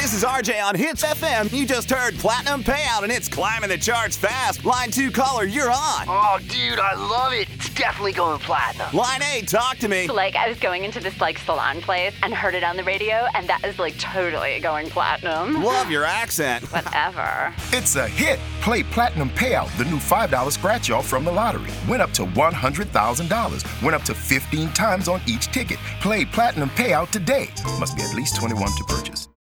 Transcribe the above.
This is RJ on Hits FM. You just heard Platinum Payout, and it's climbing the charts fast. Line 2 caller, you're on. Oh, dude, I love it. It's definitely going platinum. Line 8, talk to me. So, I was going into this, salon place and heard it on the radio, and that is, totally going platinum. Love your accent. Whatever. It's a hit. Play Platinum Payout, the new $5 scratch-off from the lottery. Win up to $100,000. Win up to 15 times on each ticket. Play Platinum Payout today. Must be at least 21 to purchase.